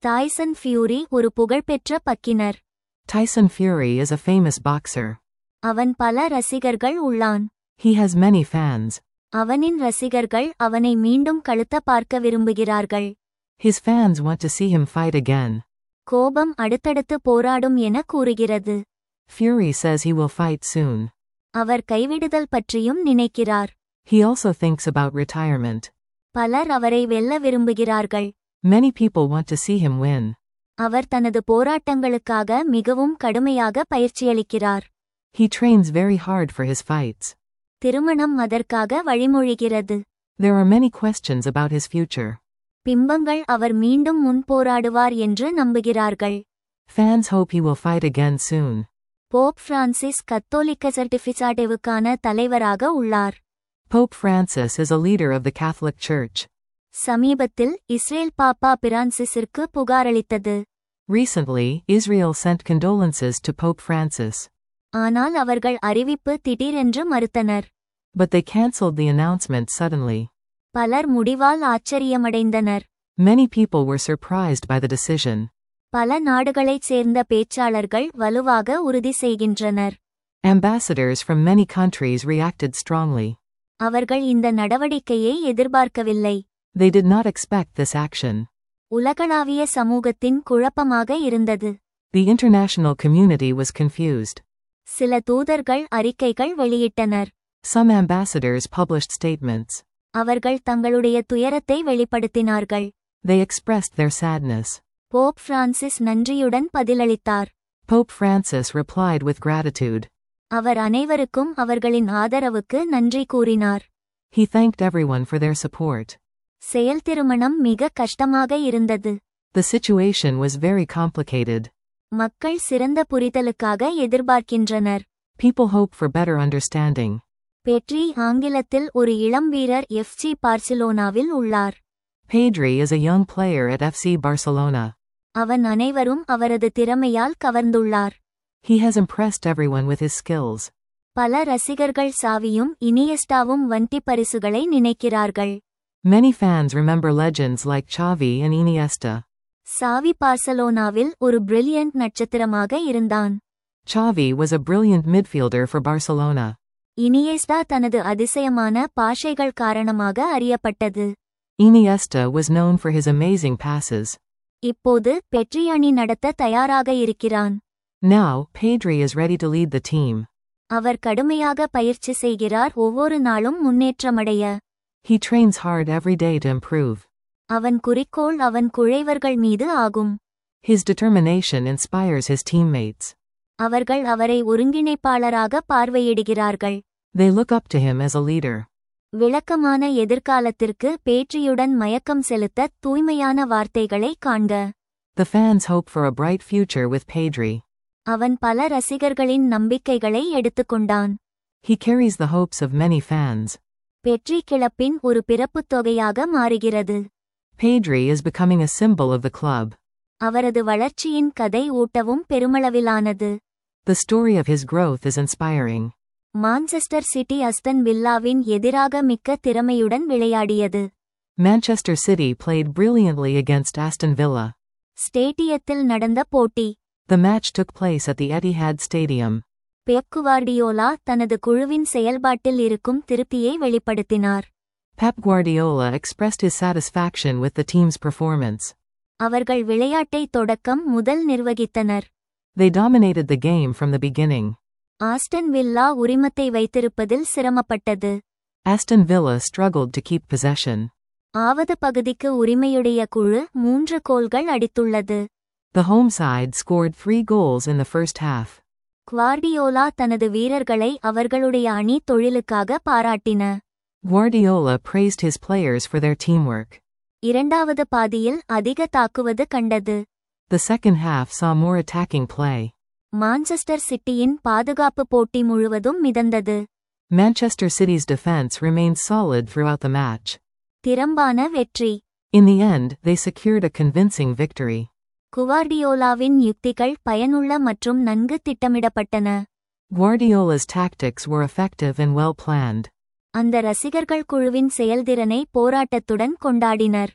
Tyson fury ஒரு புகழ்பெற்ற பக்கினர். Tyson Fury is a famous boxer. அவன் பல ரசிகர்கள் உள்ளான். He has many fans. அவனின் ரசிகர்கள் அவனை மீண்டும் கழுத்த பார்க்க விரும்புகிறார்கள். His fans want to see him fight again. கோபம் அடுத்தடுத்து போராடும் என கூறுகிறது. Fury says he will fight soon. அவர் கைவிடுதல் பற்றியும் நினைக்கிறார். He also thinks about retirement. பலர் அவரை வெல்ல விரும்புகிறார்கள். Many people want to see him win. அவர் தனது போராட்டங்களுக்காக மிகவும் கடுமையாக பயிற்சியளிக்கிறார். He trains very hard for his fights. திருமணம் அதற்காக வழிமொழிகிறது. There are many questions about his future. பிம்பங்கள் அவர் மீண்டும் முன் போராடுவார் என்று நம்புகிறார்கள். Fans hope he will fight again soon. Pope Francis கத்தோலிக்க சர்டிஃபிகேட்டுக்கான தலைவராக உள்ளார். Pope Francis is a leader of the Catholic Church. சமீபத்தில் இஸ்ரேல் பாப்பா பிரான்சிஸிற்கு புகாரளித்தது. Recently, Israel sent condolences to Pope Francis. ஆனால் அவர்கள் அறிவிப்பு திடீரென்று மறுத்தனர். But they cancelled the announcement suddenly. பலர் முடிவால் ஆச்சரியமடைந்தனர். Many people were surprised by the decision. பல நாடுகளைச் சேர்ந்த பேச்சாளர்கள் வலுவாக உறுதி செய்கின்றனர். Ambassadors from many countries reacted strongly. அவர்கள் இந்த நடவடிக்கையை எதிர்பார்க்கவில்லை. They did not expect this action. உலகளாவிய சமூகத்தின் குழப்பமாக இருந்தது. The international community was confused. சில தூதர்கள் அறிக்கைகள் வெளியிட்டனர். Some ambassadors published statements. அவர்கள் தங்களுடைய துயரத்தை வெளிப்படுத்தினார்கள். They expressed their sadness. Pope Francis நன்றியுடன் பதிலளித்தார். Pope Francis replied with gratitude. அவர் அனைவருக்கும் அவர்களின் ஆதரவுக்கு நன்றி கூறினார். He thanked everyone for their support. செயல்திருமணம் மிக கஷ்டமாக இருந்தது. The situation was very complicated. மக்கள் சிறந்த புரிதலுக்காக எதிர்பார்க்கின்றனர். People hope for better understanding. Pedri ஆங்கிலத்தில் ஒரு இளம் வீரர் FC பார்சிலோனாவில் உள்ளார். Pedri is a young player at FC Barcelona. அவன் அனைவரும் அவரது திறமையால் கவர்ந்துள்ளார். He has impressed everyone with his skills. பல ரசிகர்கள் சாவியும் இனியஸ்டாவும் வண்டி பரிசுகளை நினைக்கிறார்கள். Many fans remember legends like Xavi and Iniesta. சாவி பார்சலோனாவில் ஒரு பிரில்லியன்ட் நட்சத்திரமாக இருந்தான். Xavi was a brilliant midfielder for Barcelona. Iniesta தனது அதிசயமான பாஷைகள் காரணமாக அறியப்பட்டது. Iniesta was known for his amazing passes. இப்போது பெட்ரி அணி நடத்த தயாராக இருக்கிறான். Now, Pedri is ready to lead the team. அவர் கடுமையாக பயிற்சி செய்கிறார் ஒவ்வொரு நாளும் முன்னேற்றமடைய. He trains hard every day to improve. அவன் குறிக்கோள் அவன் குழைவர்கள் மீது ஆகும். His determination inspires his teammates. அவர்கள் அவரை ஒருங்கிணைப்பாளராக பார்வையிடுகிறார்கள். They look up to him as a leader. விளக்கமான எதிர்காலத்திற்கு பேட்ரியுடன் மயக்கம் செலுத்த தூய்மையான வார்த்தைகளை காண்க. The fans hope for a bright future with Pedri. அவன் பல ரசிகர்களின் நம்பிக்கைகளை எடுத்துக்கொண்டான். He carries the hopes of many fans. Pedri கிளப்பின் ஒரு பிறப்புத் தொகையாக மாறுகிறது. Pedri is becoming a symbol of the club. அவரது வளர்ச்சியின் கதை ஊட்டவும் பெருமளவிலானது. The story of his growth is inspiring. Manchester City Aston வில்லாவின் எதிராக மிக்க திறமையுடன் விளையாடியது. Manchester City played brilliantly against Aston Villa. ஸ்டேடியத்தில் நடந்த போட்டி. The match took place at the Etihad Stadium. Pep Guardiola தனது குழுவின் செயல்பாட்டில் இருக்கும் திருப்தியை வெளிப்படுத்தினார். Pep Guardiola expressed his satisfaction with the team's performance. அவர்கள் விளையாட்டை தொடக்கம் முதல் நிர்வகித்தனர். They dominated the game from the beginning. Aston Villa உரிமத்தை வைத்திருப்பதில் சிரமப்பட்டது. Aston Villa struggled to keep possession. ஆவது பகுதிக்கு உரிமையுடைய குழு 3 கோல்கள் அடித்துள்ளது. The home side scored 3 goals in the first half. Guardiola தனது வீரர்களை அவர்களுடைய அணி தொழிலுக்காக பாராட்டின. Guardiola praised his players for their teamwork. இரண்டாவது பாதியில் அதிக தாக்குவது கண்டது. The second half saw more attacking play. Manchester சிட்டியின் பாதுகாப்பு போட்டி முழுவதும் மிதந்தது. Manchester City's defense remained solid throughout the match. திறம்பான வெற்றி. In the end, they secured a convincing victory. குவார்டியோலாவின் யுக்திகள் பயனுள்ள மற்றும் நன்கு திட்டமிடப்பட்டன. Guardiola's tactics were effective and well planned. அந்த ரசிகர்கள் குழுவின் செயல்திறனை போராட்டத்துடன் கொண்டாடினர்.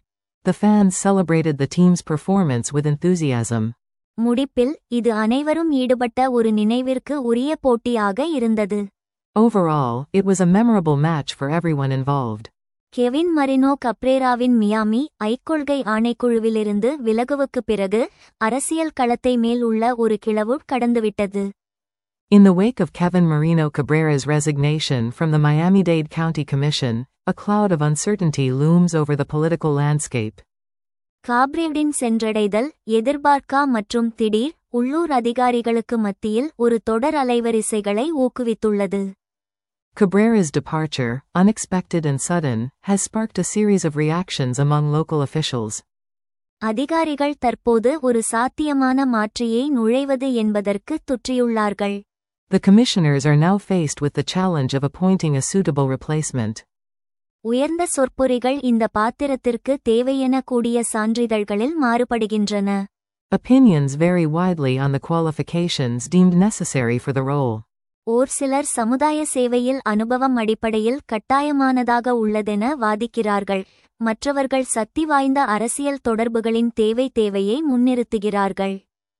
The fans celebrated the team's performance with enthusiasm. முடிப்பில் இது அனைவரும் ஈடுபட்ட ஒரு நினைவிற்கு உரிய போட்டியாக இருந்தது. Overall, it was a memorable match for everyone involved. Kevin Marino கப்ரேராவின் மியாமி ஐக்கொள்கை ஆணைக்குழுவிலிருந்து விலகுவுக்குப் பிறகு அரசியல் களத்தை மேல் உள்ள ஒரு கிளவு கடந்துவிட்டது. In the wake of Kevin Marino Cabrera's resignation from the Miami-Dade County Commission, a cloud of uncertainty looms over the political landscape. காப்ரேவின் சென்றடைதல் எதிர்பார்க்கா மற்றும் திடீர் உள்ளூர் அதிகாரிகளுக்கு மத்தியில் ஒரு தொடர் அலைவரிசைகளை ஊக்குவித்துள்ளது. Cabrera's departure, unexpected and sudden, has sparked a series of reactions among local officials. அதிகாரிகள் தற்போது ஒரு சாத்தியமான மாற்றியை நுழைவது என்பதற்கு துற்றியுள்ளார்கள். The commissioners are now faced with the challenge of appointing a suitable replacement. உயர்ந்த சொற்பொறிகள் இந்த பாத்திரத்திற்கு தேவையென கூடிய சான்றிதழ்களில் மாறுபடுகின்றன. Opinions vary widely on the qualifications deemed necessary for the role. ஓர் சிலர் சமுதாய சேவையில் அனுபவம் அடிப்படையில் கட்டாயமானதாக உள்ளதென வாதிக்கிறார்கள். மற்றவர்கள் சக்தி வாய்ந்த அரசியல் தொடர்புகளின் தேவையை முன்னிறுத்துகிறார்கள்.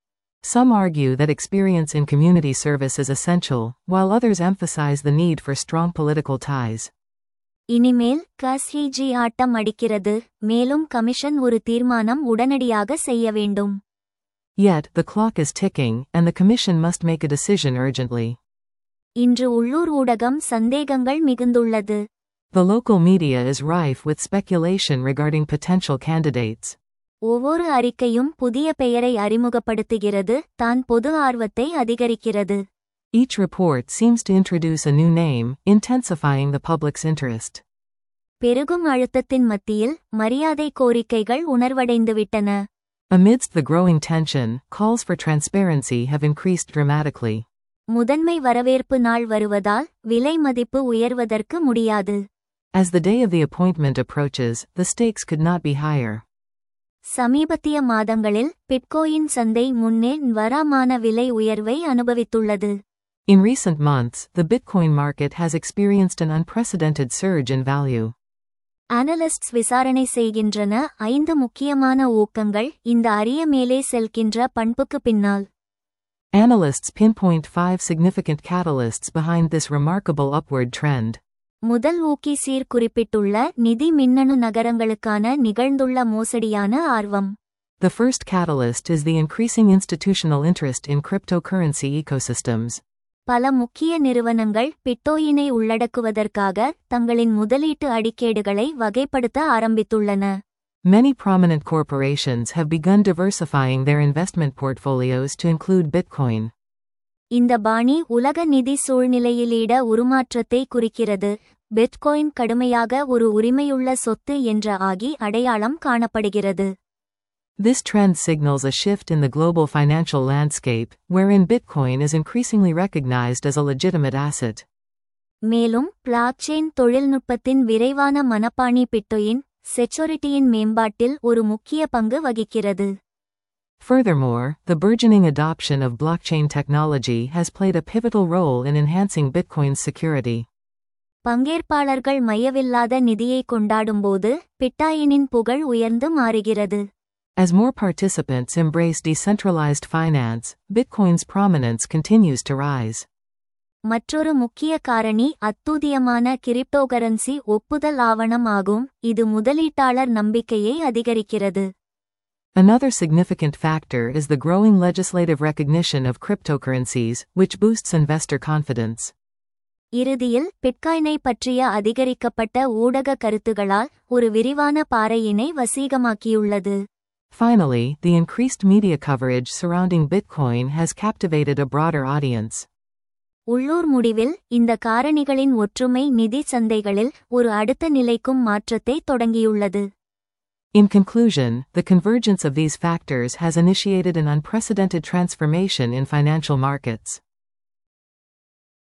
Some argue that experience in community service is essential, while others emphasize the need for strong political ties. இனிமேல் கஸ்ஹிஜி ஆட்டம் அடிக்கிறது, மேலும் கமிஷன் ஒரு தீர்மானம் உடனடியாக செய்ய வேண்டும். Yet, the clock is ticking, and the commission must make a decision urgently. இன்று உள்ளூர் ஊடகம் சந்தேகங்கள் மிகுந்துள்ளது. The local media is rife with speculation regarding potential candidates. ஒவ்வொரு அறிக்கையும் புதிய பெயரை அறிமுகப்படுத்துகிறது, தான் பொது ஆர்வத்தை அதிகரிக்கிறது. Each report seems to introduce a new name, intensifying the public's interest. பெருகும் அழுத்தத்தின் மத்தியில் மரியாதை கோரிக்கைகள் உணர்வடைந்துவிட்டன. Amidst the growing tension, calls for transparency have increased dramatically. முதன்மை வரவேற்பு நாள் வருவதால் விலை மதிப்பு உயர்வதற்கு முடியாது. As the day of the appointment approaches, the stakes could not be higher. சமீபத்திய மாதங்களில் பிட்கோயின் சந்தை முன்னே வராமான விலை உயர்வை அனுபவித்துள்ளது. In recent months, the Bitcoin market has experienced an unprecedented surge in value. Analysts விசாரணை செய்கின்றன 5 முக்கியமான ஊக்கங்கள் இந்த அரிய மேலே செல்கின்ற பண்புக்கு பின்னால். Analysts pinpoint 5 significant catalysts behind this remarkable upward trend. முதல் ஊக்கி குறிப்பிட்டுள்ள நிதி மின்னணு நகரங்களுக்கான நிகழ்ந்துள்ள மோசடியான ஆர்வம். The first catalyst is the increasing institutional interest in cryptocurrency ecosystems. பல முக்கிய நிறுவனங்கள் பிட்கோயினை உள்ளடக்குவதற்காக தங்களின் முதலீட்டு அடிக்கேடுகளை வகைப்படுத்த ஆரம்பித்துள்ளன. Many prominent corporations have begun diversifying their investment portfolios to include Bitcoin. இந்த பாணி உலக நிதி சூழ்நிலையிலீட உருமாற்றத்தை குறிக்கிறது. பிட்காயின் கடுமையாக ஒரு உரிமையுள்ள சொத்து என்ற ஆகி அடையாளம் காணப்படுகிறது. This trend signals a shift in the global financial landscape, wherein Bitcoin is increasingly recognized as a legitimate asset. மேலும் பிளாக்செயின் தொழில்நுட்பத்தின் விரைவான மனப்பாணி பிட்கோயின் செக்யூரிட்டியின் மேம்பாட்டில் ஒரு முக்கிய பங்கு வகிக்கிறது. Furthermore, the burgeoning adoption of blockchain technology has played a pivotal role in enhancing Bitcoin's security. பங்கேற்பாளர்கள் மையவில்லாத நிதியை கொண்டாடும்போது பிட்காயினின் புகழ் உயர்ந்து மாறுகிறது. As more participants embrace decentralized finance, Bitcoin's prominence continues to rise. மற்றொரு முக்கிய காரணி அத்துதியமான கிரிப்டோகரன்சி ஒப்புதல் ஆவணம் ஆகும், இது முதலீட்டாளர் நம்பிக்கையை அதிகரிக்கிறது. Another significant factor is the growing legislative recognition of cryptocurrencies, which boosts investor confidence. இறுதியில் பிட்காயினை பற்றிய அதிகரிக்கப்பட்ட ஊடக கருத்துகளால் ஒரு விரிவான பாறையினை வசீகமாக்கியுள்ளது. Finally, the increased media coverage surrounding Bitcoin has captivated a broader audience. உள்ளூர் முடிவில் இந்த காரணிகளின் ஒற்றுமை நிதி சந்தைகளில் ஒரு அடுத்த நிலைக்கும் மாற்றத்தை தொடங்கியுள்ளது. In conclusion, the convergence of these factors has initiated an unprecedented transformation in financial markets.